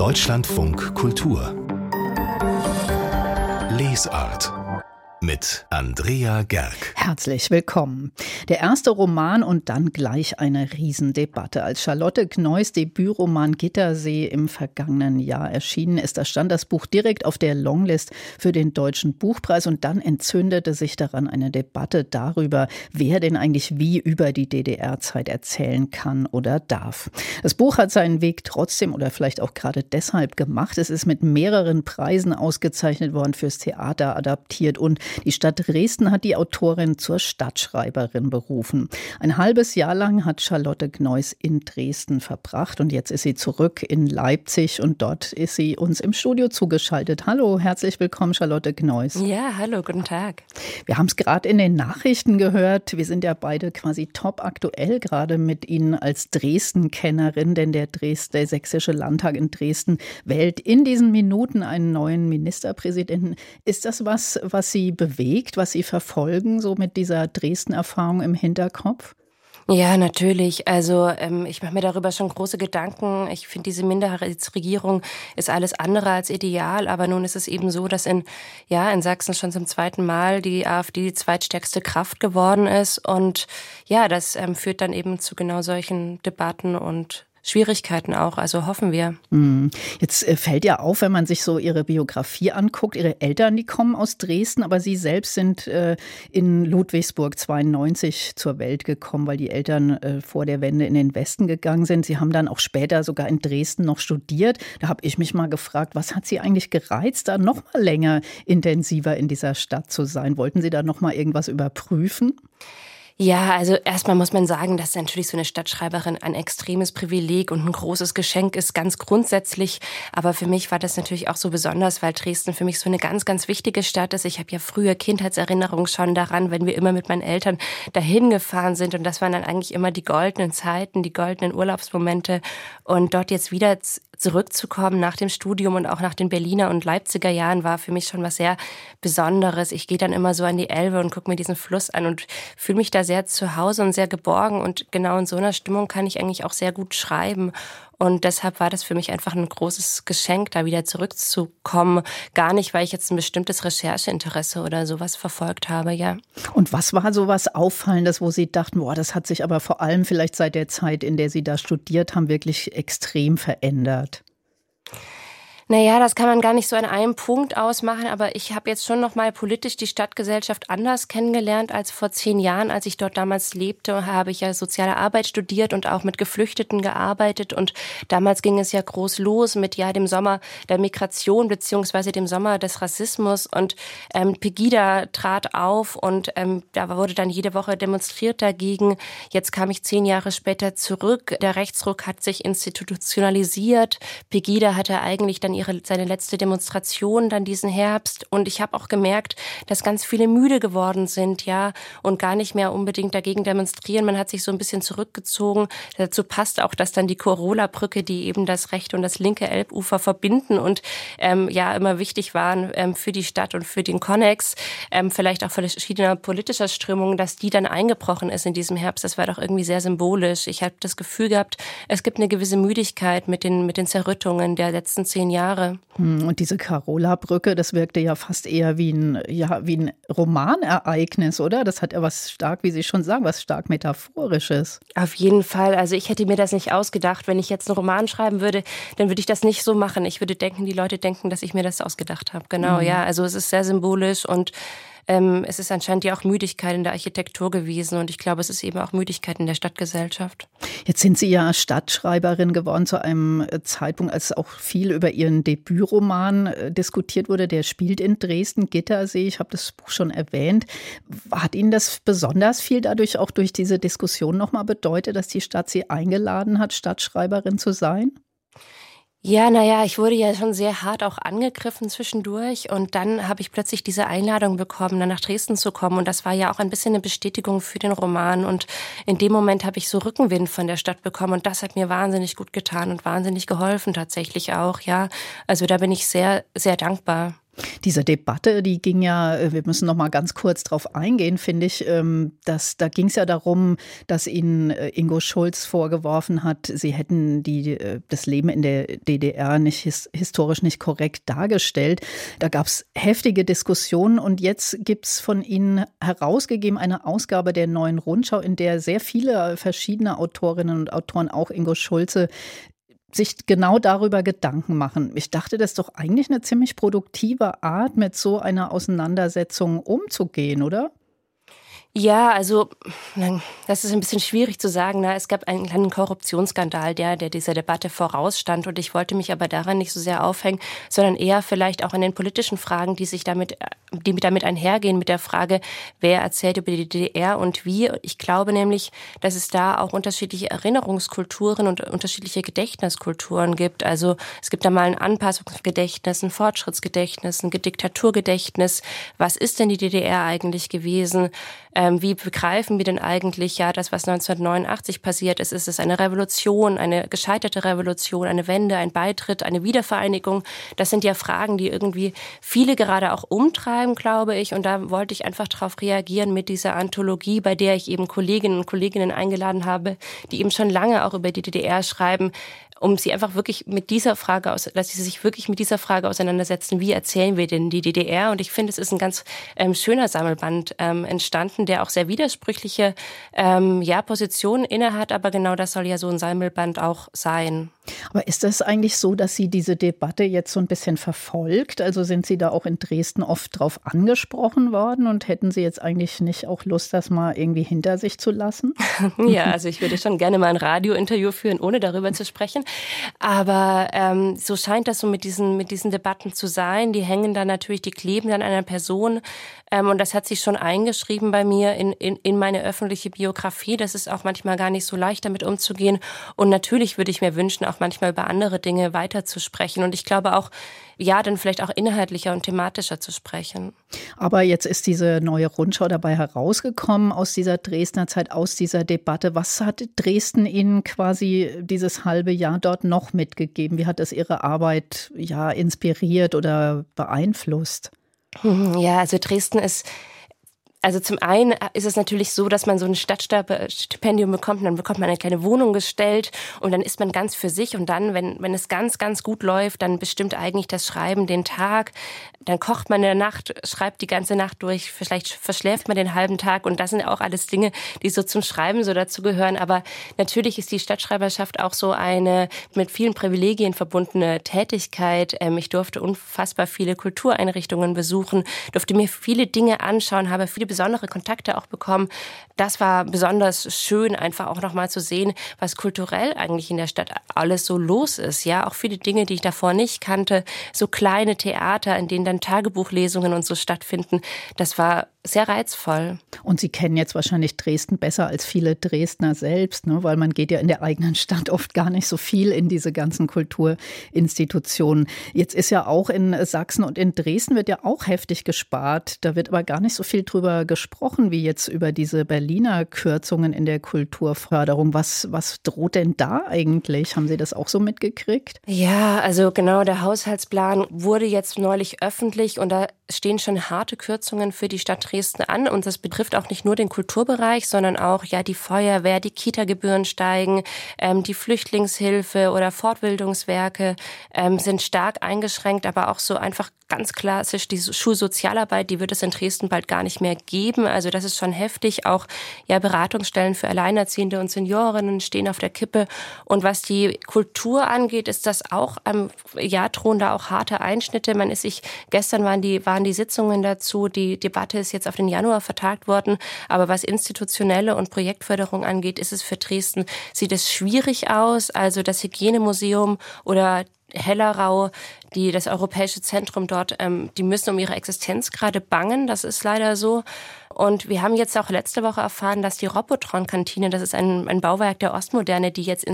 Deutschlandfunk Kultur Lesart mit Andrea Gerg. Herzlich willkommen. Der erste Roman und dann gleich eine Riesendebatte. Als Charlotte Gneuss Debütroman Gittersee im vergangenen Jahr erschienen ist, da stand das Buch direkt auf der Longlist für den Deutschen Buchpreis und dann entzündete sich daran eine Debatte darüber, wer denn eigentlich wie über die DDR-Zeit erzählen kann oder darf. Das Buch hat seinen Weg trotzdem oder vielleicht auch gerade deshalb gemacht. Es ist mit mehreren Preisen ausgezeichnet worden, fürs Theater adaptiert und die Stadt Dresden hat die Autorin zur Stadtschreiberin berufen. Ein halbes Jahr lang hat Charlotte Gneuss in Dresden verbracht und jetzt ist sie zurück in Leipzig und dort ist sie uns im Studio zugeschaltet. Hallo, herzlich willkommen, Charlotte Gneuss. Ja, hallo, guten Tag. Wir haben es gerade in den Nachrichten gehört. Wir sind ja beide quasi top aktuell gerade mit Ihnen als Dresden-Kennerin, denn der Sächsische Landtag in Dresden wählt in diesen Minuten einen neuen Ministerpräsidenten. Ist das was Sie bewegt, was Sie verfolgen, so mit dieser Dresden-Erfahrung im Hinterkopf? Ja, natürlich. Also ich mache mir darüber schon große Gedanken. Ich finde, diese Minderheitsregierung ist alles andere als ideal. Aber nun ist es eben so, dass in Sachsen schon zum zweiten Mal die AfD die zweitstärkste Kraft geworden ist. Und ja, das führt dann eben zu genau solchen Debatten und Schwierigkeiten auch, also hoffen wir. Jetzt fällt ja auf, wenn man sich so Ihre Biografie anguckt, Ihre Eltern, die kommen aus Dresden, aber Sie selbst sind in Ludwigsburg 92 zur Welt gekommen, weil die Eltern vor der Wende in den Westen gegangen sind. Sie haben dann auch später sogar in Dresden noch studiert. Da habe ich mich mal gefragt, was hat Sie eigentlich gereizt, da noch mal länger intensiver in dieser Stadt zu sein? Wollten Sie da noch mal irgendwas überprüfen? Ja, also erstmal muss man sagen, dass natürlich so eine Stadtschreiberin ein extremes Privileg und ein großes Geschenk ist, ganz grundsätzlich. Aber für mich war das natürlich auch so besonders, weil Dresden für mich so eine ganz, ganz wichtige Stadt ist. Ich habe ja früher Kindheitserinnerungen schon daran, wenn wir immer mit meinen Eltern dahin gefahren sind. Und das waren dann eigentlich immer die goldenen Zeiten, die goldenen Urlaubsmomente. Und dort jetzt wieder zurückzukommen nach dem Studium und auch nach den Berliner und Leipziger Jahren war für mich schon was sehr Besonderes. Ich gehe dann immer so an die Elbe und gucke mir diesen Fluss an und fühle mich da sehr zu Hause und sehr geborgen. Und genau in so einer Stimmung kann ich eigentlich auch sehr gut schreiben. Und deshalb war das für mich einfach ein großes Geschenk, da wieder zurückzukommen. Gar nicht, weil ich jetzt ein bestimmtes Rechercheinteresse oder sowas verfolgt habe, ja. Und was war so was Auffallendes, wo Sie dachten, boah, das hat sich aber vor allem vielleicht seit der Zeit, in der Sie da studiert haben, wirklich extrem verändert? Naja, das kann man gar nicht so an einem Punkt ausmachen, aber ich habe jetzt schon noch mal politisch die Stadtgesellschaft anders kennengelernt als vor 10 Jahren. Als ich dort damals lebte, habe ich ja soziale Arbeit studiert und auch mit Geflüchteten gearbeitet. Und damals ging es ja groß los mit dem Sommer der Migration beziehungsweise dem Sommer des Rassismus. Und Pegida trat auf und da wurde dann jede Woche demonstriert dagegen. Jetzt kam ich 10 Jahre später zurück. Der Rechtsruck hat sich institutionalisiert. Pegida hatte eigentlich dann seine letzte Demonstration dann diesen Herbst. Und ich habe auch gemerkt, dass ganz viele müde geworden sind, ja, und gar nicht mehr unbedingt dagegen demonstrieren. Man hat sich so ein bisschen zurückgezogen. Dazu passt auch, dass dann die Korola-Brücke, die eben das rechte und das linke Elbufer verbinden und immer wichtig waren für die Stadt und für den Konnex, vielleicht auch für verschiedene politischer Strömungen, dass die dann eingebrochen ist in diesem Herbst. Das war doch irgendwie sehr symbolisch. Ich habe das Gefühl gehabt, es gibt eine gewisse Müdigkeit mit den Zerrüttungen der letzten 10 Jahre. Und diese Karola-Brücke, das wirkte ja fast eher wie ein Romanereignis, oder? Das hat ja was stark, wie Sie schon sagen, was stark Metaphorisches. Auf jeden Fall. Also ich hätte mir das nicht ausgedacht. Wenn ich jetzt einen Roman schreiben würde, dann würde ich das nicht so machen. Ich würde denken, die Leute denken, dass ich mir das ausgedacht habe. Genau, ja. Also es ist sehr symbolisch und es ist anscheinend ja auch Müdigkeit in der Architektur gewesen und ich glaube, es ist eben auch Müdigkeit in der Stadtgesellschaft. Jetzt sind Sie ja Stadtschreiberin geworden zu einem Zeitpunkt, als auch viel über Ihren Debütroman diskutiert wurde. Der spielt in Dresden, Gittersee. Ich habe das Buch schon erwähnt. Hat Ihnen das besonders viel dadurch auch durch diese Diskussion nochmal bedeutet, dass die Stadt Sie eingeladen hat, Stadtschreiberin zu sein? Ja, ich wurde ja schon sehr hart auch angegriffen zwischendurch und dann habe ich plötzlich diese Einladung bekommen, dann nach Dresden zu kommen und das war ja auch ein bisschen eine Bestätigung für den Roman und in dem Moment habe ich so Rückenwind von der Stadt bekommen und das hat mir wahnsinnig gut getan und wahnsinnig geholfen tatsächlich auch, ja. Also da bin ich sehr, sehr dankbar. Diese Debatte, die ging ja, wir müssen noch mal ganz kurz drauf eingehen, finde ich, da ging es ja darum, dass Ihnen Ingo Schulz vorgeworfen hat, Sie hätten das Leben in der DDR nicht historisch nicht korrekt dargestellt. Da gab es heftige Diskussionen und jetzt gibt es von Ihnen herausgegeben eine Ausgabe der Neuen Rundschau, in der sehr viele verschiedene Autorinnen und Autoren, auch Ingo Schulze, sich genau darüber Gedanken machen. Ich dachte, das ist doch eigentlich eine ziemlich produktive Art, mit so einer Auseinandersetzung umzugehen, oder? Ja, also das ist ein bisschen schwierig zu sagen. Es gab einen kleinen Korruptionsskandal, der dieser Debatte vorausstand. Und ich wollte mich aber daran nicht so sehr aufhängen, sondern eher vielleicht auch an den politischen Fragen, die damit einhergehen, mit der Frage, wer erzählt über die DDR und wie. Ich glaube nämlich, dass es da auch unterschiedliche Erinnerungskulturen und unterschiedliche Gedächtniskulturen gibt. Also es gibt da mal ein Anpassungsgedächtnis, ein Fortschrittsgedächtnis, ein Diktaturgedächtnis. Was ist denn die DDR eigentlich gewesen? Wie begreifen wir denn eigentlich das, was 1989 passiert ist? Ist es eine Revolution, eine gescheiterte Revolution, eine Wende, ein Beitritt, eine Wiedervereinigung? Das sind ja Fragen, die irgendwie viele gerade auch umtreiben, glaube ich. Und da wollte ich einfach darauf reagieren mit dieser Anthologie, bei der ich eben Kolleginnen und Kollegen eingeladen habe, die eben schon lange auch über die DDR schreiben, um sie einfach wirklich dass sie sich wirklich mit dieser Frage auseinandersetzen, wie erzählen wir denn die DDR? Und ich finde, es ist ein ganz schöner Sammelband entstanden, der auch sehr widersprüchliche Positionen innehat, aber genau das soll ja so ein Sammelband auch sein. Aber ist das eigentlich so, dass Sie diese Debatte jetzt so ein bisschen verfolgt? Also sind Sie da auch in Dresden oft drauf angesprochen worden und hätten Sie jetzt eigentlich nicht auch Lust, das mal irgendwie hinter sich zu lassen? Ja, also ich würde schon gerne mal ein Radiointerview führen, ohne darüber zu sprechen. Aber so scheint das so mit diesen Debatten zu sein. Die hängen dann natürlich, die kleben an einer Person. Und das hat sich schon eingeschrieben bei mir in meine öffentliche Biografie. Das ist auch manchmal gar nicht so leicht, damit umzugehen. Und natürlich würde ich mir wünschen, auch manchmal über andere Dinge weiterzusprechen. Und ich glaube auch, dann vielleicht auch inhaltlicher und thematischer zu sprechen. Aber jetzt ist diese neue Rundschau dabei herausgekommen aus dieser Dresdner Zeit, aus dieser Debatte. Was hat Dresden Ihnen quasi dieses halbe Jahr dort noch mitgegeben? Wie hat das Ihre Arbeit inspiriert oder beeinflusst? Ja, also Dresden ist... Also zum einen ist es natürlich so, dass man so ein Stadtstipendium bekommt und dann bekommt man eine kleine Wohnung gestellt und dann ist man ganz für sich und dann, wenn es ganz, ganz gut läuft, dann bestimmt eigentlich das Schreiben den Tag. Dann kocht man in der Nacht, schreibt die ganze Nacht durch, vielleicht verschläft man den halben Tag und das sind auch alles Dinge, die so zum Schreiben so dazugehören. Aber natürlich ist die Stadtschreiberschaft auch so eine mit vielen Privilegien verbundene Tätigkeit. Ich durfte unfassbar viele Kultureinrichtungen besuchen, durfte mir viele Dinge anschauen, habe viele besondere Kontakte auch bekommen. Das war besonders schön, einfach auch nochmal zu sehen, was kulturell eigentlich in der Stadt alles so los ist. Ja, auch viele Dinge, die ich davor nicht kannte, so kleine Theater, in denen dann Tagebuchlesungen und so stattfinden. Das war sehr reizvoll. Und Sie kennen jetzt wahrscheinlich Dresden besser als viele Dresdner selbst, ne? Weil man geht ja in der eigenen Stadt oft gar nicht so viel in diese ganzen Kulturinstitutionen. Jetzt ist ja auch in Sachsen und in Dresden wird ja auch heftig gespart. Da wird aber gar nicht so viel drüber gesprochen, wie jetzt über diese Berliner Kürzungen in der Kulturförderung. Was droht denn da eigentlich? Haben Sie das auch so mitgekriegt? Ja, also genau, der Haushaltsplan wurde jetzt neulich öffentlich und da stehen schon harte Kürzungen für die Stadt Dresden an und das betrifft auch nicht nur den Kulturbereich, sondern auch die Feuerwehr, die Kita-Gebühren steigen, die Flüchtlingshilfe oder Fortbildungswerke sind stark eingeschränkt, aber auch so einfach ganz klassisch die Schulsozialarbeit, die wird es in Dresden bald gar nicht mehr geben. Also das ist schon heftig. Auch Beratungsstellen für Alleinerziehende und Seniorinnen stehen auf der Kippe. Und was die Kultur angeht, ist das auch drohen da auch harte Einschnitte. Gestern waren die Sitzungen dazu. Die Debatte ist jetzt auf den Januar vertagt worden. Aber was institutionelle und Projektförderung angeht, ist es für Dresden, sieht es schwierig aus. Also das Hygienemuseum oder Hellerau, das Europäische Zentrum dort, die müssen um ihre Existenz gerade bangen. Das ist leider so. Und wir haben jetzt auch letzte Woche erfahren, dass die Robotron-Kantine, das ist ein Bauwerk der Ostmoderne, die jetzt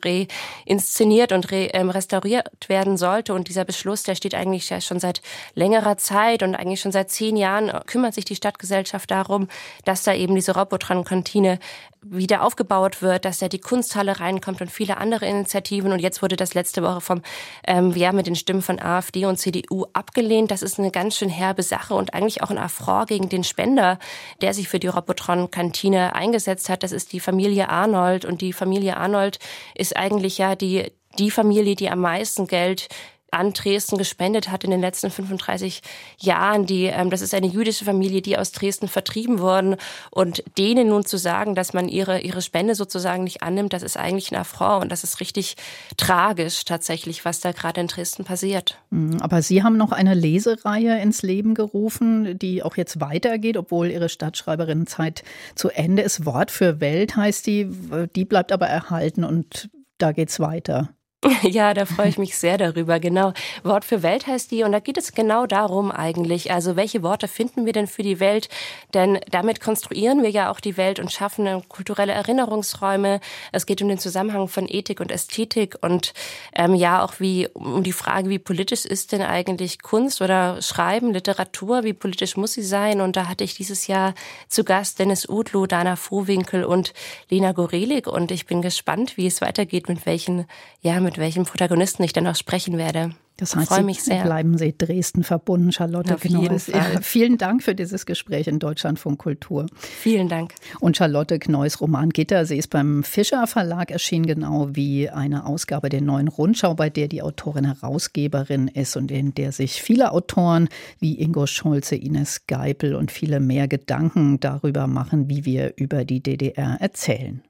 inszeniert und restauriert werden sollte. Und dieser Beschluss, der steht eigentlich ja schon seit längerer Zeit und eigentlich schon seit 10 Jahren kümmert sich die Stadtgesellschaft darum, dass da eben diese Robotron-Kantine wieder aufgebaut wird, dass da die Kunsthalle reinkommt und viele andere Initiativen. Und jetzt wurde das letzte Woche mit den Stimmen von AfD und CDU abgelehnt. Das ist eine ganz schön herbe Sache und eigentlich auch ein Affront gegen den Spender, der sich für die Robotron-Kantine eingesetzt hat. Das ist die Familie Arnold. Und die Familie Arnold ist eigentlich ja die Familie, die am meisten Geld an Dresden gespendet hat in den letzten 35 Jahren. Das ist eine jüdische Familie, die aus Dresden vertrieben wurden. Und denen nun zu sagen, dass man ihre Spende sozusagen nicht annimmt, das ist eigentlich ein Affront. Und das ist richtig tragisch tatsächlich, was da gerade in Dresden passiert. Aber Sie haben noch eine Lesereihe ins Leben gerufen, die auch jetzt weitergeht, obwohl Ihre Stadtschreiberinnenzeit zu Ende ist. Wort für Welt heißt die bleibt aber erhalten und da geht's weiter. Ja, da freue ich mich sehr darüber, genau. Wort für Welt heißt die und da geht es genau darum eigentlich. Also welche Worte finden wir denn für die Welt? Denn damit konstruieren wir ja auch die Welt und schaffen kulturelle Erinnerungsräume. Es geht um den Zusammenhang von Ethik und Ästhetik und auch um die Frage, wie politisch ist denn eigentlich Kunst oder Schreiben, Literatur, wie politisch muss sie sein? Und da hatte ich dieses Jahr zu Gast Dennis Udlow, Dana Vohwinkel und Lena Gorelik und ich bin gespannt, wie es weitergeht, mit welchen Protagonisten ich dann auch sprechen werde. Das heißt, Sie bleiben Sie Dresden verbunden, Charlotte Gneuss. Ja, vielen Dank für dieses Gespräch in Deutschlandfunk Kultur. Vielen Dank. Und Charlotte Gneuss' Roman Gittersee ist beim Fischer Verlag erschienen, genau wie eine Ausgabe der Neuen Rundschau, bei der die Autorin Herausgeberin ist und in der sich viele Autoren wie Ingo Schulze, Ines Geipel und viele mehr Gedanken darüber machen, wie wir über die DDR erzählen.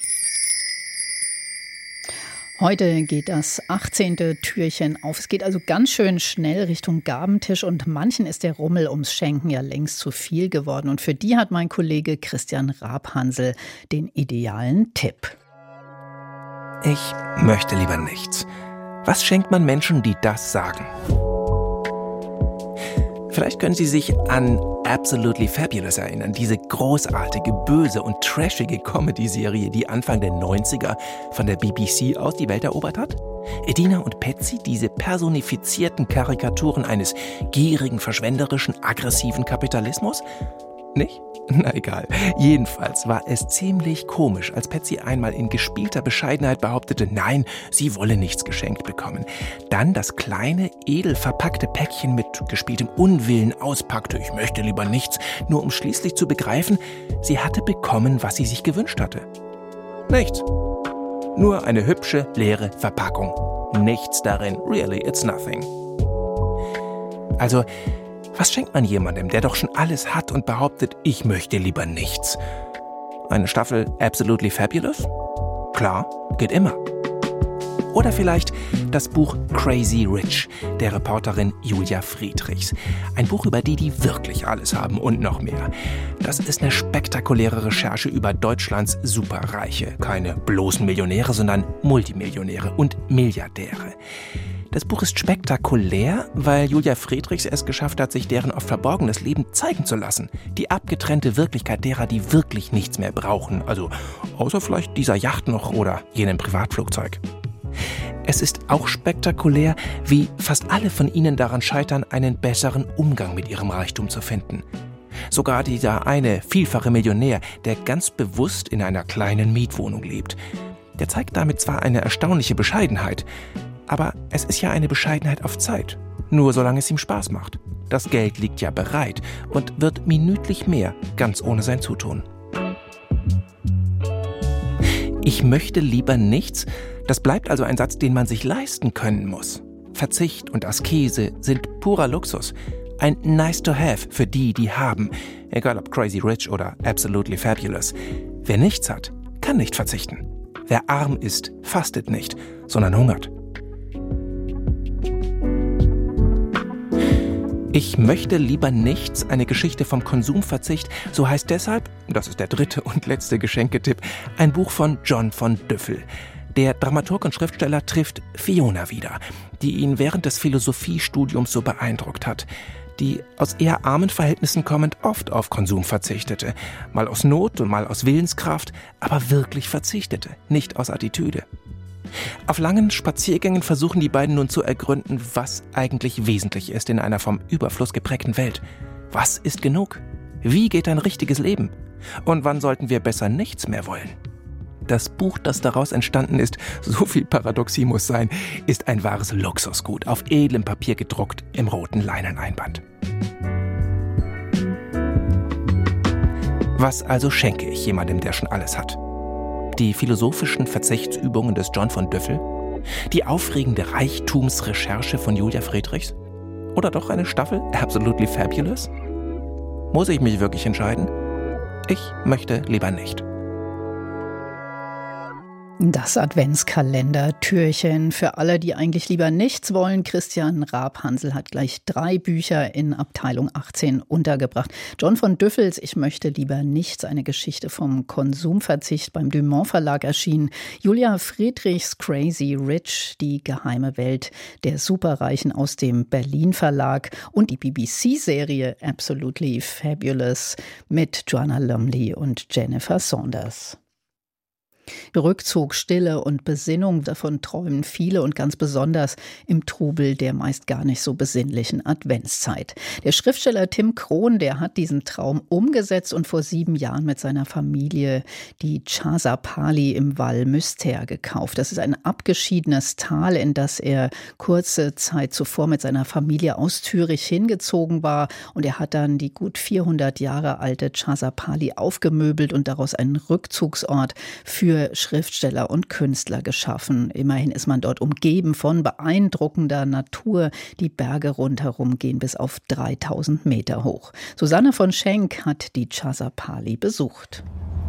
Heute geht das 18. Türchen auf. Es geht also ganz schön schnell Richtung Gabentisch und manchen ist der Rummel ums Schenken ja längst zu viel geworden. Und für die hat mein Kollege Christian Rabhansel den idealen Tipp. Ich möchte lieber nichts. Was schenkt man Menschen, die das sagen? Vielleicht können Sie sich an Absolutely Fabulous erinnern, diese großartige, böse und trashige Comedy-Serie, die Anfang der 90er von der BBC aus die Welt erobert hat? Edina und Patsy, diese personifizierten Karikaturen eines gierigen, verschwenderischen, aggressiven Kapitalismus? Nicht? Na egal. Jedenfalls war es ziemlich komisch, als Patsy einmal in gespielter Bescheidenheit behauptete, nein, sie wolle nichts geschenkt bekommen. Dann das kleine, edel verpackte Päckchen mit gespieltem Unwillen auspackte, ich möchte lieber nichts, nur um schließlich zu begreifen, sie hatte bekommen, was sie sich gewünscht hatte. Nichts. Nur eine hübsche, leere Verpackung. Nichts darin. Really, it's nothing. Also, was schenkt man jemandem, der doch schon alles hat und behauptet, ich möchte lieber nichts? Eine Staffel Absolutely Fabulous? Klar, geht immer. Oder vielleicht das Buch Crazy Rich der Reporterin Julia Friedrichs. Ein Buch über die wirklich alles haben und noch mehr. Das ist eine spektakuläre Recherche über Deutschlands Superreiche. Keine bloßen Millionäre, sondern Multimillionäre und Milliardäre. Das Buch ist spektakulär, weil Julia Friedrichs es geschafft hat, sich deren oft verborgenes Leben zeigen zu lassen. Die abgetrennte Wirklichkeit derer, die wirklich nichts mehr brauchen. Also außer vielleicht dieser Yacht noch oder jenem Privatflugzeug. Es ist auch spektakulär, wie fast alle von ihnen daran scheitern, einen besseren Umgang mit ihrem Reichtum zu finden. Sogar dieser eine vielfache Millionär, der ganz bewusst in einer kleinen Mietwohnung lebt. Der zeigt damit zwar eine erstaunliche Bescheidenheit, aber es ist ja eine Bescheidenheit auf Zeit, nur solange es ihm Spaß macht. Das Geld liegt ja bereit und wird minütlich mehr, ganz ohne sein Zutun. Ich möchte lieber nichts, das bleibt also ein Satz, den man sich leisten können muss. Verzicht und Askese sind purer Luxus. Ein Nice-to-have für die haben, egal ob Crazy Rich oder Absolutely Fabulous. Wer nichts hat, kann nicht verzichten. Wer arm ist, fastet nicht, sondern hungert. Ich möchte lieber nichts, eine Geschichte vom Konsumverzicht, so heißt deshalb, das ist der dritte und letzte Geschenketipp, ein Buch von John von Düffel. Der Dramaturg und Schriftsteller trifft Fiona wieder, die ihn während des Philosophiestudiums so beeindruckt hat, die aus eher armen Verhältnissen kommend oft auf Konsum verzichtete, mal aus Not und mal aus Willenskraft, aber wirklich verzichtete, nicht aus Attitüde. Auf langen Spaziergängen versuchen die beiden nun zu ergründen, was eigentlich wesentlich ist in einer vom Überfluss geprägten Welt. Was ist genug? Wie geht ein richtiges Leben? Und wann sollten wir besser nichts mehr wollen? Das Buch, das daraus entstanden ist, so viel Paradoxie muss sein, ist ein wahres Luxusgut, auf edlem Papier gedruckt, im roten Leineneinband. Was also schenke ich jemandem, der schon alles hat? Die philosophischen Verzichtsübungen des John von Düffel? Die aufregende Reichtumsrecherche von Julia Friedrichs? Oder doch eine Staffel Absolutely Fabulous? Muss ich mich wirklich entscheiden? Ich möchte lieber nicht. Das Adventskalender-Türchen für alle, die eigentlich lieber nichts wollen. Christian Raab-Hansel hat gleich 3 Bücher in Abteilung 18 untergebracht. John von Düffels Ich möchte lieber nichts, eine Geschichte vom Konsumverzicht, beim Dumont Verlag erschienen. Julia Friedrichs Crazy Rich, die geheime Welt der Superreichen aus dem Berlin Verlag und die BBC-Serie Absolutely Fabulous mit Joanna Lumley und Jennifer Saunders. Rückzug, Stille und Besinnung, davon träumen viele und ganz besonders im Trubel der meist gar nicht so besinnlichen Adventszeit. Der Schriftsteller Tim Krohn, der hat diesen Traum umgesetzt und vor 7 Jahren mit seiner Familie die Chasapali im Val Müster gekauft. Das ist ein abgeschiedenes Tal, in das er kurze Zeit zuvor mit seiner Familie aus Zürich hingezogen war, und er hat dann die gut 400 Jahre alte Chasapali aufgemöbelt und daraus einen Rückzugsort für Schriftsteller und Künstler geschaffen. Immerhin ist man dort umgeben von beeindruckender Natur. Die Berge rundherum gehen bis auf 3000 Meter hoch. Susanne von Schenk hat die Chasapali besucht.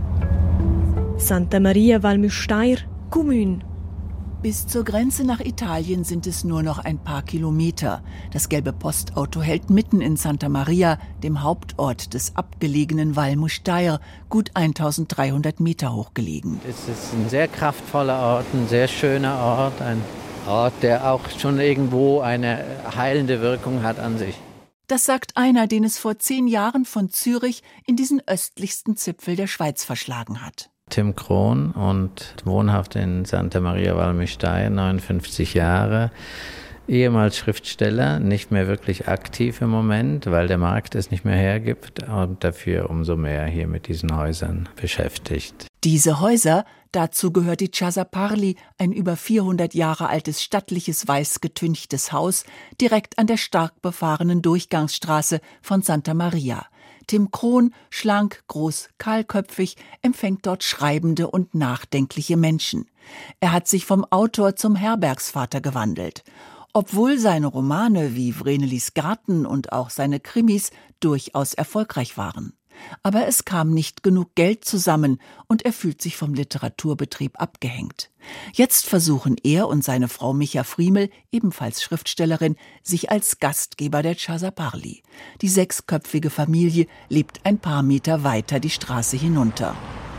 Santa Maria Val Müstair, Gmünd. Bis zur Grenze nach Italien sind es nur noch ein paar Kilometer. Das gelbe Postauto hält mitten in Santa Maria, dem Hauptort des abgelegenen Val Müstair, gut 1300 Meter hoch gelegen. Es ist ein sehr kraftvoller Ort, ein sehr schöner Ort, ein Ort, der auch schon irgendwo eine heilende Wirkung hat an sich. Das sagt einer, den es vor 10 Jahren von Zürich in diesen östlichsten Zipfel der Schweiz verschlagen hat. Tim Krohn und wohnhaft in Santa Maria Val Müstair, 59 Jahre, ehemals Schriftsteller, nicht mehr wirklich aktiv im Moment, weil der Markt es nicht mehr hergibt, und dafür umso mehr hier mit diesen Häusern beschäftigt. Diese Häuser, dazu gehört die Chasapali, ein über 400 Jahre altes stattliches weiß getünchtes Haus, direkt an der stark befahrenen Durchgangsstraße von Santa Maria. Tim Krohn, schlank, groß, kahlköpfig, empfängt dort schreibende und nachdenkliche Menschen. Er hat sich vom Autor zum Herbergsvater gewandelt. Obwohl seine Romane wie Vrenelis Garten und auch seine Krimis durchaus erfolgreich waren. Aber es kam nicht genug Geld zusammen und er fühlt sich vom Literaturbetrieb abgehängt. Jetzt versuchen er und seine Frau Micha Friemel, ebenfalls Schriftstellerin, sich als Gastgeber der Chasapali. Die 6-köpfige Familie lebt ein paar Meter weiter die Straße hinunter.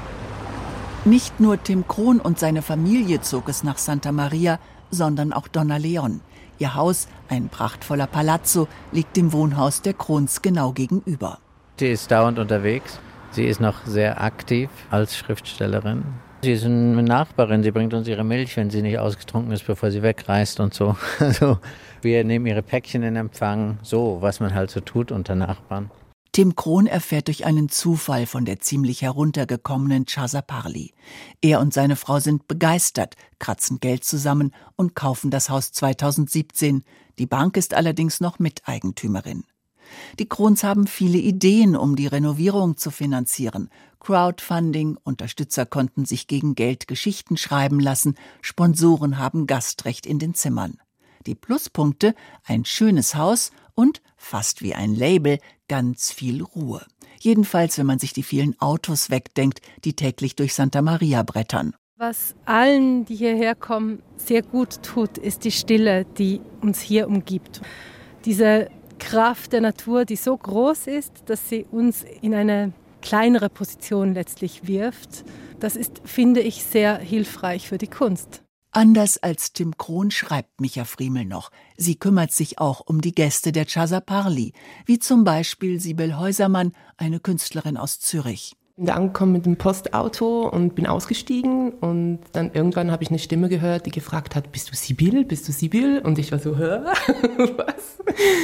Nicht nur Tim Krohn und seine Familie zog es nach Santa Maria, sondern auch Donna Leon. Ihr Haus, ein prachtvoller Palazzo, liegt dem Wohnhaus der Krohns genau gegenüber. Sie ist dauernd unterwegs. Sie ist noch sehr aktiv als Schriftstellerin. Sie ist eine Nachbarin. Sie bringt uns ihre Milch, wenn sie nicht ausgetrunken ist, bevor sie wegreist und so. Also wir nehmen ihre Päckchen in Empfang. So, was man halt so tut unter Nachbarn. Tim Krohn erfährt durch einen Zufall von der ziemlich heruntergekommenen Chasapali. Er und seine Frau sind begeistert, kratzen Geld zusammen und kaufen das Haus 2017. Die Bank ist allerdings noch Miteigentümerin. Die Krohns haben viele Ideen, um die Renovierung zu finanzieren. Crowdfunding, Unterstützer konnten sich gegen Geld Geschichten schreiben lassen, Sponsoren haben Gastrecht in den Zimmern. Die Pluspunkte: ein schönes Haus und, fast wie ein Label, ganz viel Ruhe. Jedenfalls, wenn man sich die vielen Autos wegdenkt, die täglich durch Santa Maria brettern. Was allen, die hierher kommen, sehr gut tut, ist die Stille, die uns hier umgibt. Diese Kraft der Natur, die so groß ist, dass sie uns in eine kleinere Position letztlich wirft. Das ist, finde ich, sehr hilfreich für die Kunst. Anders als Tim Krohn schreibt Micha Friemel noch. Sie kümmert sich auch um die Gäste der Chasapali, wie zum Beispiel Sibel Häusermann, eine Künstlerin aus Zürich. Bin da angekommen mit dem Postauto und bin ausgestiegen und dann irgendwann habe ich eine Stimme gehört, die gefragt hat, bist du Sibyl? Bist du Sibyl? Und ich war so, hä? Was?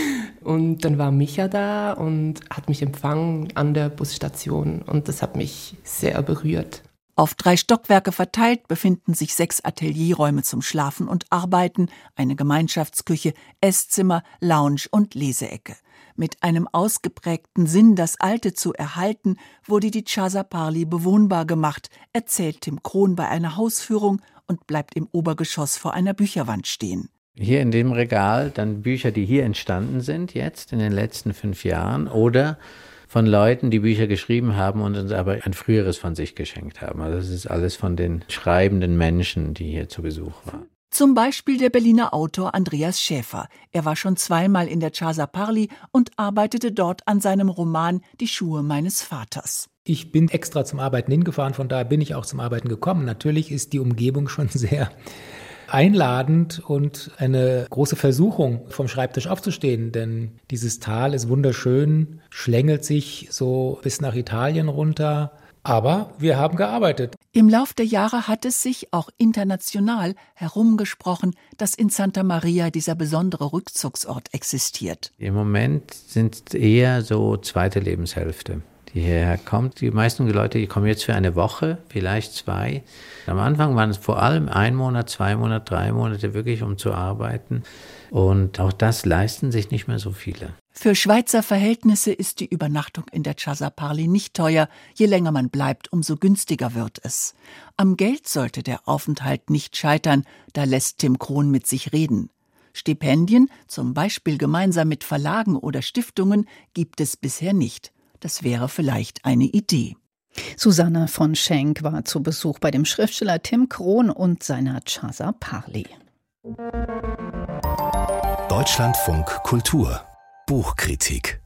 Und dann war Micha da und hat mich empfangen an der Busstation und das hat mich sehr berührt. Auf 3 Stockwerke verteilt befinden sich 6 Atelierräume zum Schlafen und Arbeiten, eine Gemeinschaftsküche, Esszimmer, Lounge und Leseecke. Mit einem ausgeprägten Sinn, das Alte zu erhalten, wurde die Chaza Parli bewohnbar gemacht, erzählt Tim Krohn bei einer Hausführung und bleibt im Obergeschoss vor einer Bücherwand stehen. Hier in dem Regal dann Bücher, die hier entstanden sind jetzt in den letzten 5 Jahren oder von Leuten, die Bücher geschrieben haben und uns aber ein früheres von sich geschenkt haben. Also das ist alles von den schreibenden Menschen, die hier zu Besuch waren. Zum Beispiel der Berliner Autor Andreas Schäfer. Er war schon 2-mal in der Chaza Parli und arbeitete dort an seinem Roman Die Schuhe meines Vaters. Ich bin extra zum Arbeiten hingefahren, von daher bin ich auch zum Arbeiten gekommen. Natürlich ist die Umgebung schon sehr einladend und eine große Versuchung, vom Schreibtisch aufzustehen, denn dieses Tal ist wunderschön, schlängelt sich so bis nach Italien runter. Aber wir haben gearbeitet. Im Lauf der Jahre hat es sich auch international herumgesprochen, dass in Santa Maria dieser besondere Rückzugsort existiert. Im Moment sind es eher so zweite Lebenshälfte, die hierher kommt. Die meisten Leute, die kommen jetzt für eine Woche, vielleicht 2. Am Anfang waren es vor allem 1 Monat, 2 Monate, 3 Monate wirklich, um zu arbeiten. Und auch das leisten sich nicht mehr so viele. Für Schweizer Verhältnisse ist die Übernachtung in der Chaza Parli nicht teuer. Je länger man bleibt, umso günstiger wird es. Am Geld sollte der Aufenthalt nicht scheitern, da lässt Tim Krohn mit sich reden. Stipendien, zum Beispiel gemeinsam mit Verlagen oder Stiftungen, gibt es bisher nicht. Das wäre vielleicht eine Idee. Susanne von Schenk war zu Besuch bei dem Schriftsteller Tim Krohn und seiner Chaza Parli. Deutschlandfunk Kultur Buchkritik.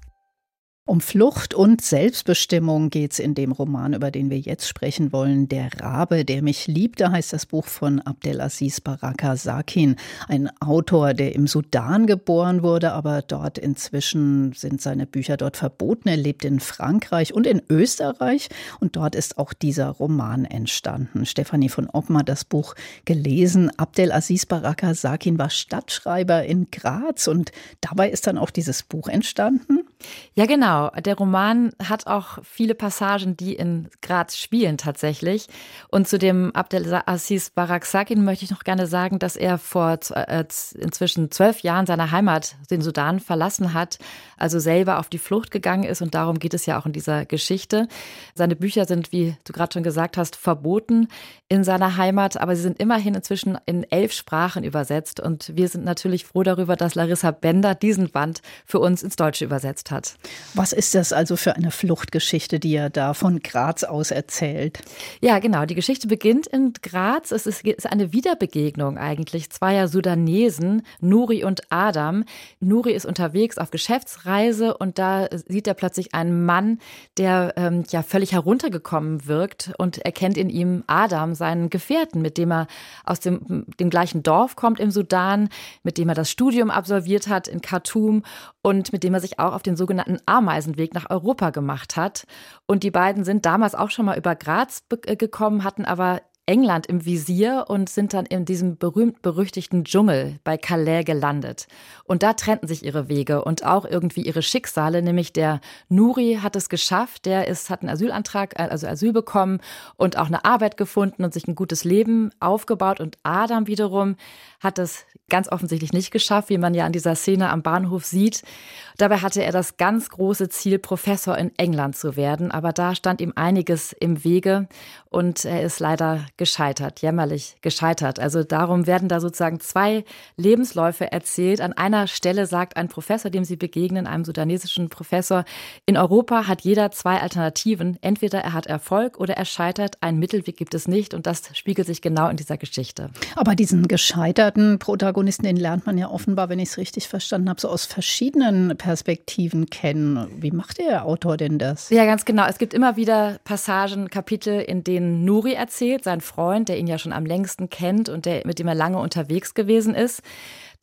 Um Flucht und Selbstbestimmung geht's in dem Roman, über den wir jetzt sprechen wollen. Der Rabe, der mich liebte, heißt das Buch von Abdelaziz Baraka Sakin. Ein Autor, der im Sudan geboren wurde, aber dort inzwischen sind seine Bücher dort verboten. Er lebt in Frankreich und in Österreich und dort ist auch dieser Roman entstanden. Stefanie von Oppen hat das Buch gelesen. Abdelaziz Baraka Sakin war Stadtschreiber in Graz und dabei ist dann auch dieses Buch entstanden. Ja, genau. Der Roman hat auch viele Passagen, die in Graz spielen tatsächlich. Und zu dem Abdelaziz Baraka Sakin möchte ich noch gerne sagen, dass er vor inzwischen 12 Jahren seine Heimat, den Sudan, verlassen hat, also selber auf die Flucht gegangen ist. Und darum geht es ja auch in dieser Geschichte. Seine Bücher sind, wie du gerade schon gesagt hast, verboten in seiner Heimat, aber sie sind immerhin inzwischen in 11 Sprachen übersetzt. Und wir sind natürlich froh darüber, dass Larissa Bender diesen Band für uns ins Deutsche übersetzt hat. Was ist das also für eine Fluchtgeschichte, die er da von Graz aus erzählt? Ja, genau. Die Geschichte beginnt in Graz. Es ist eine Wiederbegegnung eigentlich zweier Sudanesen, Nuri und Adam. Nuri ist unterwegs auf Geschäftsreise und da sieht er plötzlich einen Mann, der völlig heruntergekommen wirkt und erkennt in ihm Adam, seinen Gefährten, mit dem er aus dem gleichen Dorf kommt im Sudan, mit dem er das Studium absolviert hat in Khartoum und mit dem er sich auch auf den sogenannten Ameisenweg nach Europa gemacht hat. Und die beiden sind damals auch schon mal über Graz gekommen, hatten aber England im Visier und sind dann in diesem berühmt-berüchtigten Dschungel bei Calais gelandet. Und da trennten sich ihre Wege und auch irgendwie ihre Schicksale, nämlich der Nuri hat es geschafft, hat einen Asylantrag, also Asyl bekommen und auch eine Arbeit gefunden und sich ein gutes Leben aufgebaut. Und Adam wiederum hat es ganz offensichtlich nicht geschafft, wie man ja an dieser Szene am Bahnhof sieht. Dabei hatte er das ganz große Ziel, Professor in England zu werden. Aber da stand ihm einiges im Wege und er ist leider gescheitert, jämmerlich gescheitert. Also darum werden da sozusagen 2 Lebensläufe erzählt. An einer Stelle sagt ein Professor, dem sie begegnen, einem sudanesischen Professor, in Europa hat jeder 2 Alternativen. Entweder er hat Erfolg oder er scheitert. Einen Mittelweg gibt es nicht und das spiegelt sich genau in dieser Geschichte. Aber diesen gescheiterten Protagonisten, den lernt man ja offenbar, wenn ich es richtig verstanden habe, so aus verschiedenen Perspektiven kennen. Wie macht der Autor denn das? Ja, ganz genau. Es gibt immer wieder Passagen, Kapitel, in denen Nuri erzählt, sein Freund, der ihn ja schon am längsten kennt und mit dem er lange unterwegs gewesen ist.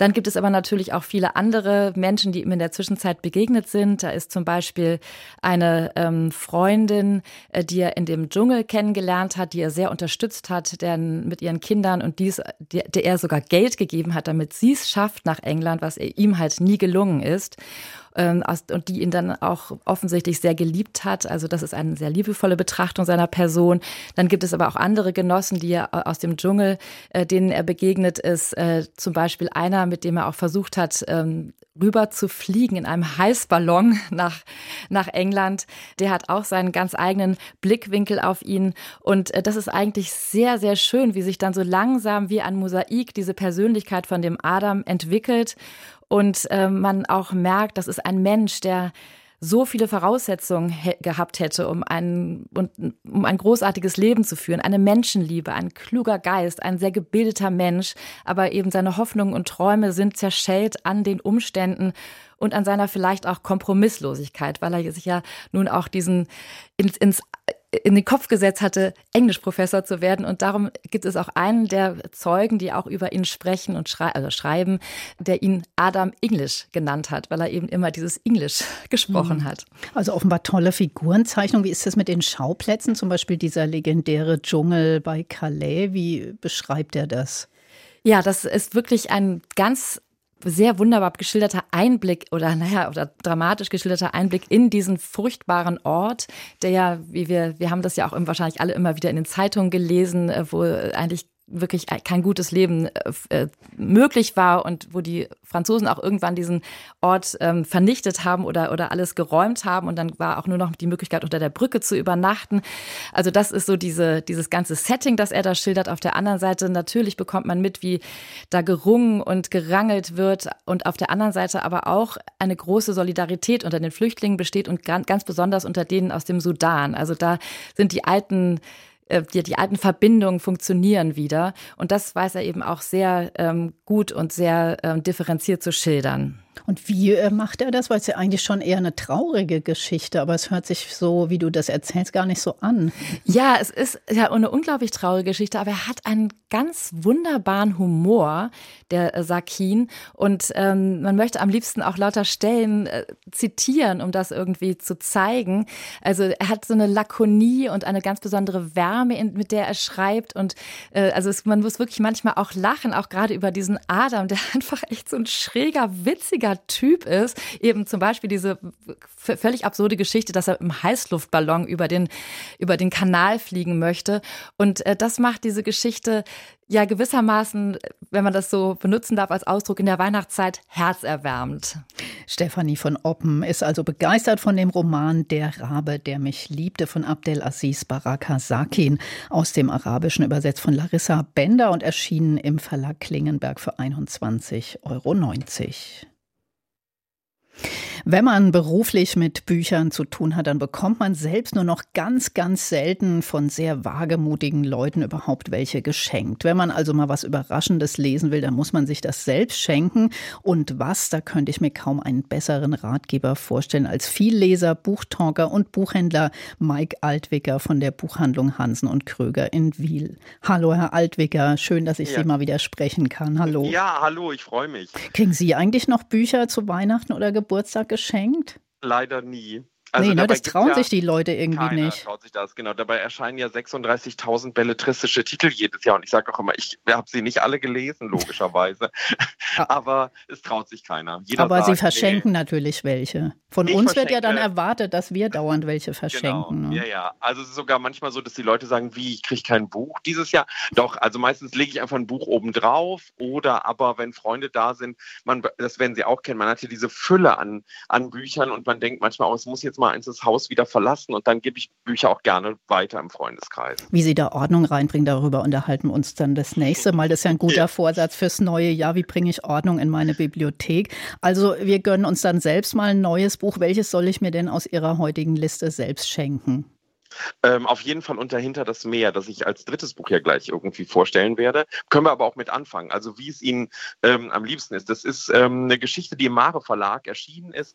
Dann gibt es aber natürlich auch viele andere Menschen, die ihm in der Zwischenzeit begegnet sind. Da ist zum Beispiel eine Freundin, die er in dem Dschungel kennengelernt hat, die er sehr unterstützt hat, mit ihren Kindern und der er sogar Geld gegeben hat, damit sie es schafft nach England, was ihm halt nie gelungen ist. Und die ihn dann auch offensichtlich sehr geliebt hat. Also das ist eine sehr liebevolle Betrachtung seiner Person. Dann gibt es aber auch andere Genossen, die er aus dem Dschungel, denen er begegnet ist. Zum Beispiel einer, mit dem er auch versucht hat, rüber zu fliegen in einem Heißballon nach England. Der hat auch seinen ganz eigenen Blickwinkel auf ihn. Und das ist eigentlich sehr, sehr schön, wie sich dann so langsam wie ein Mosaik diese Persönlichkeit von dem Adam entwickelt. Und man auch merkt, das ist ein Mensch, der so viele Voraussetzungen gehabt hätte, um ein großartiges Leben zu führen. Eine Menschenliebe, ein kluger Geist, ein sehr gebildeter Mensch. Aber eben seine Hoffnungen und Träume sind zerschellt an den Umständen und an seiner vielleicht auch Kompromisslosigkeit, weil er sich ja nun auch diesen in den Kopf gesetzt hatte, Englischprofessor zu werden. Und darum gibt es auch einen der Zeugen, die auch über ihn sprechen und schreiben, der ihn Adam English genannt hat, weil er eben immer dieses Englisch gesprochen hat. Also offenbar tolle Figurenzeichnung. Wie ist das mit den Schauplätzen? Zum Beispiel dieser legendäre Dschungel bei Calais. Wie beschreibt er das? Ja, das ist wirklich ein ganz sehr wunderbar geschilderter Einblick oder dramatisch geschilderter Einblick in diesen furchtbaren Ort, der ja, wir haben das ja auch wahrscheinlich alle immer wieder in den Zeitungen gelesen, wo eigentlich wirklich kein gutes Leben möglich war und wo die Franzosen auch irgendwann diesen Ort vernichtet haben oder alles geräumt haben und dann war auch nur noch die Möglichkeit, unter der Brücke zu übernachten. Also das ist so dieses ganze Setting, das er da schildert. Auf der anderen Seite natürlich bekommt man mit, wie da gerungen und gerangelt wird und auf der anderen Seite aber auch eine große Solidarität unter den Flüchtlingen besteht und ganz besonders unter denen aus dem Sudan. Also da sind die alten Verbindungen funktionieren wieder. Und das weiß er eben auch sehr gut und sehr differenziert zu schildern. Und wie macht er das? Weil es ja eigentlich schon eher eine traurige Geschichte, aber es hört sich so, wie du das erzählst, gar nicht so an. Ja, es ist ja eine unglaublich traurige Geschichte, aber er hat einen ganz wunderbaren Humor, der Sakin. Und man möchte am liebsten auch lauter Stellen zitieren, um das irgendwie zu zeigen. Also er hat so eine Lakonie und eine ganz besondere Wärme, mit der er schreibt. Und man muss wirklich manchmal auch lachen, auch gerade über diesen Adam, der einfach echt so ein schräger, witziger Typ ist. Eben zum Beispiel diese völlig absurde Geschichte, dass er im Heißluftballon über den Kanal fliegen möchte. Und das macht diese Geschichte ja gewissermaßen, wenn man das so benutzen darf als Ausdruck, in der Weihnachtszeit herzerwärmend. Stefanie von Oppen ist also begeistert von dem Roman Der Rabe, der mich liebte von Abdelaziz Baraka Sakin, aus dem Arabischen übersetzt von Larissa Bender und erschienen im Verlag Klingenberg für 21,90 €. Wenn man beruflich mit Büchern zu tun hat, dann bekommt man selbst nur noch ganz, ganz selten von sehr wagemutigen Leuten überhaupt welche geschenkt. Wenn man also mal was Überraschendes lesen will, dann muss man sich das selbst schenken. Und da könnte ich mir kaum einen besseren Ratgeber vorstellen als Vielleser, Buchtalker und Buchhändler Mike Altwicker von der Buchhandlung Hansen und Kröger in Wil. Hallo, Herr Altwicker, schön, dass ich Sie mal wieder sprechen kann. Hallo. Ja, hallo, ich freue mich. Kriegen Sie eigentlich noch Bücher zu Weihnachten oder Geburtstag geschenkt? Leider nie. Also das trauen sich die Leute irgendwie nicht. Keiner traut sich das, genau. Dabei erscheinen ja 36.000 belletristische Titel jedes Jahr. Und ich sage auch immer, ich habe sie nicht alle gelesen, logischerweise. Aber es traut sich keiner. Aber sagt, Sie verschenken natürlich welche. Von uns wird ja dann erwartet, dass wir dauernd welche verschenken. Genau. Ne? Ja. Also es ist sogar manchmal so, dass die Leute sagen, ich kriege kein Buch dieses Jahr. Doch, also meistens lege ich einfach ein Buch oben drauf. Oder aber, wenn Freunde da sind, das werden Sie auch kennen, man hat hier diese Fülle an Büchern und man denkt manchmal, es muss jetzt mal eins das Haus wieder verlassen und dann gebe ich Bücher auch gerne weiter im Freundeskreis. Wie Sie da Ordnung reinbringen, darüber unterhalten wir uns dann das nächste Mal. Das ist ja ein guter Vorsatz fürs neue Jahr. Wie bringe ich Ordnung in meine Bibliothek? Also wir gönnen uns dann selbst mal ein neues Buch. Welches soll ich mir denn aus Ihrer heutigen Liste selbst schenken? Auf jeden Fall unter Hinter das Meer, das ich als drittes Buch ja gleich irgendwie vorstellen werde. Können wir aber auch mit anfangen. Also wie es Ihnen am liebsten ist. Das ist eine Geschichte, die im Mare Verlag erschienen ist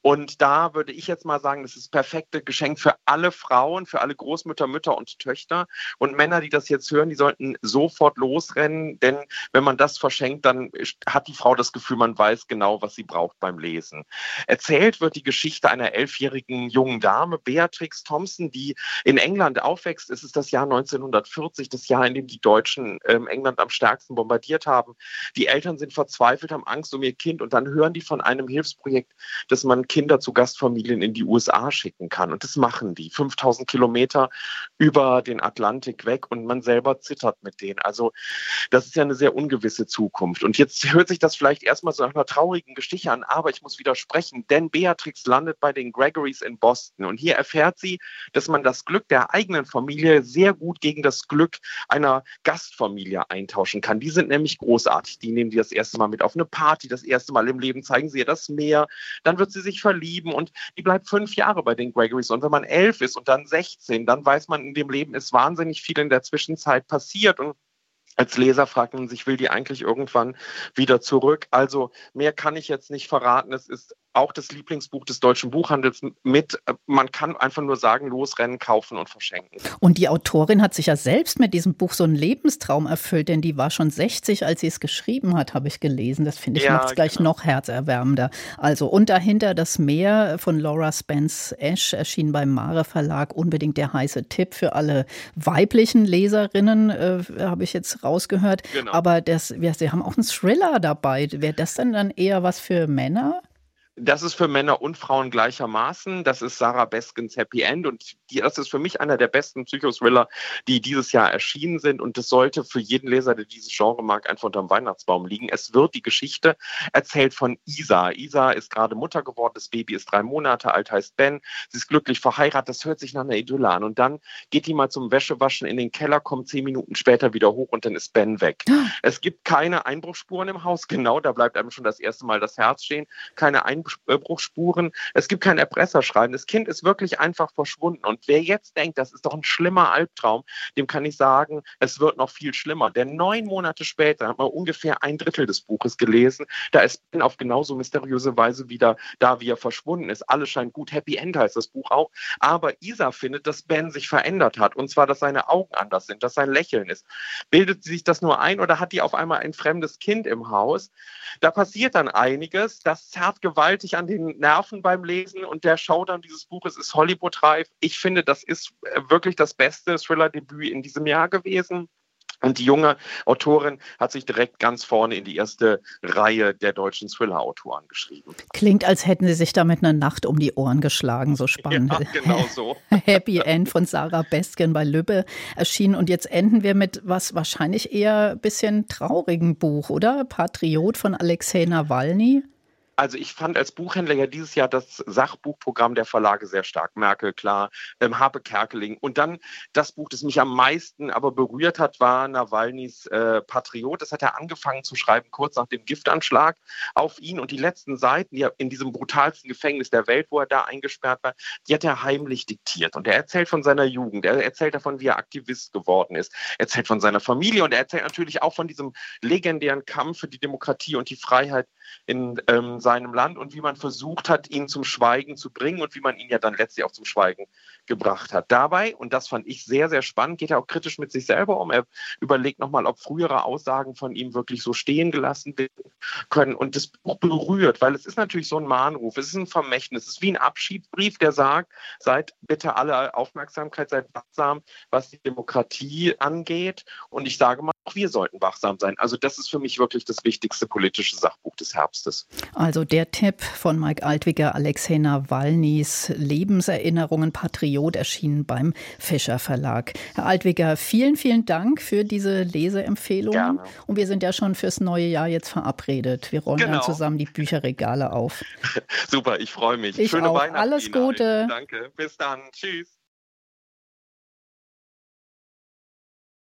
Und da würde ich jetzt mal sagen, das ist das perfekte Geschenk für alle Frauen, für alle Großmütter, Mütter und Töchter. Und Männer, die das jetzt hören, die sollten sofort losrennen, denn wenn man das verschenkt, dann hat die Frau das Gefühl, man weiß genau, was sie braucht beim Lesen. Erzählt wird die Geschichte einer 11-jährigen jungen Dame, Beatrix Thompson, die in England aufwächst. Es ist das Jahr 1940, das Jahr, in dem die Deutschen England am stärksten bombardiert haben. Die Eltern sind verzweifelt, haben Angst um ihr Kind und dann hören die von einem Hilfsprojekt, dass man Kinder zu Gastfamilien in die USA schicken kann. Und das machen die. 5000 Kilometer über den Atlantik weg und man selber zittert mit denen. Also das ist ja eine sehr ungewisse Zukunft. Und jetzt hört sich das vielleicht erstmal so nach einer traurigen Geschichte an, aber ich muss widersprechen, denn Beatrix landet bei den Gregorys in Boston. Und hier erfährt sie, dass man das Glück der eigenen Familie sehr gut gegen das Glück einer Gastfamilie eintauschen kann. Die sind nämlich großartig. Die nehmen die das erste Mal mit auf eine Party, das erste Mal im Leben zeigen sie ihr das Meer. Dann wird sie sich verlieben und die bleibt 5 Jahre bei den Gregorys. Und wenn man 11 ist und dann 16, dann weiß man, in dem Leben ist wahnsinnig viel in der Zwischenzeit passiert. Und als Leser fragt man sich, will die eigentlich irgendwann wieder zurück? Also mehr kann ich jetzt nicht verraten. Es ist auch das Lieblingsbuch des deutschen Buchhandels mit. Man kann einfach nur sagen, losrennen, kaufen und verschenken. Und die Autorin hat sich ja selbst mit diesem Buch so einen Lebenstraum erfüllt, denn die war schon 60, als sie es geschrieben hat, habe ich gelesen. Das finde ich macht es gleich noch herzerwärmender. Also und dahinter das Meer von Laura Spence Ash erschien beim Mare Verlag. Unbedingt der heiße Tipp für alle weiblichen Leserinnen, habe ich jetzt rausgehört. Genau. Aber sie haben auch einen Thriller dabei. Wäre das dann eher was für Männer? Das ist für Männer und Frauen gleichermaßen. Das ist Sarah Baskins Happy End und das ist für mich einer der besten Psychothriller, die dieses Jahr erschienen sind und das sollte für jeden Leser, der dieses Genre mag, einfach unterm Weihnachtsbaum liegen. Es wird die Geschichte erzählt von Isa. Isa ist gerade Mutter geworden, das Baby ist 3 Monate alt, heißt Ben. Sie ist glücklich verheiratet, das hört sich nach einer Idylle an und dann geht die mal zum Wäschewaschen in den Keller, kommt 10 Minuten später wieder hoch und dann ist Ben weg. Es gibt keine Einbruchsspuren im Haus, genau, da bleibt einem schon das erste Mal das Herz stehen. Keine Einbruchsspuren, es gibt kein Erpresserschreiben. Das Kind ist wirklich einfach verschwunden. Und wer jetzt denkt, das ist doch ein schlimmer Albtraum, dem kann ich sagen, es wird noch viel schlimmer. Denn 9 Monate später hat man ungefähr 1/3 des Buches gelesen. Da ist Ben auf genauso mysteriöse Weise wieder da, wie er verschwunden ist. Alles scheint gut. Happy End heißt das Buch auch. Aber Isa findet, dass Ben sich verändert hat. Und zwar, dass seine Augen anders sind, dass sein Lächeln ist. Bildet sie sich das nur ein oder hat die auf einmal ein fremdes Kind im Haus? Da passiert dann einiges. Das zerrt gewaltig an den Nerven beim Lesen und der Showdown dieses Buches ist Hollywood-reif. Ich finde, das ist wirklich das beste Thriller-Debüt in diesem Jahr gewesen. Und die junge Autorin hat sich direkt ganz vorne in die erste Reihe der deutschen Thriller-Autoren geschrieben. Klingt, als hätten Sie sich damit eine Nacht um die Ohren geschlagen, so spannend. Ja, genau so. Happy End von Sarah Baskin bei Lübbe erschienen. Und jetzt enden wir mit was wahrscheinlich eher ein bisschen traurigen Buch, oder? Patriot von Alexei Nawalny. Also ich fand als Buchhändler ja dieses Jahr das Sachbuchprogramm der Verlage sehr stark. Merkel, klar, Harpe Kerkeling. Und dann das Buch, das mich am meisten aber berührt hat, war Nawalnys Patriot. Das hat er angefangen zu schreiben, kurz nach dem Giftanschlag auf ihn. Und die letzten Seiten, die er in diesem brutalsten Gefängnis der Welt, wo er da eingesperrt war, die hat er heimlich diktiert. Und er erzählt von seiner Jugend, er erzählt davon, wie er Aktivist geworden ist, er erzählt von seiner Familie und er erzählt natürlich auch von diesem legendären Kampf für die Demokratie und die Freiheit in seinem Land und wie man versucht hat, ihn zum Schweigen zu bringen und wie man ihn ja dann letztlich auch zum Schweigen gebracht hat. Dabei, und das fand ich sehr, sehr spannend, geht er auch kritisch mit sich selber um. Er überlegt nochmal, ob frühere Aussagen von ihm wirklich so stehen gelassen werden können. Und das Buch berührt, weil es ist natürlich so ein Mahnruf, es ist ein Vermächtnis, es ist wie ein Abschiedsbrief, der sagt, seid bitte alle Aufmerksamkeit, seid wachsam, was die Demokratie angeht. Und ich sage mal, auch wir sollten wachsam sein. Also das ist für mich wirklich das wichtigste politische Sachbuch des Herbstes. Also der Tipp von Mike Altwiger, Alexei Nawalnys Lebenserinnerungen, Patriot, erschienen beim Fischer Verlag. Herr Altwiger, vielen, vielen Dank für diese Leseempfehlungen. Gerne. Und wir sind ja schon fürs neue Jahr jetzt verabredet. Wir räumen dann zusammen die Bücherregale auf. Super, ich freue mich. Schöne Weihnachten. Alles Gute. Danke, bis dann. Tschüss.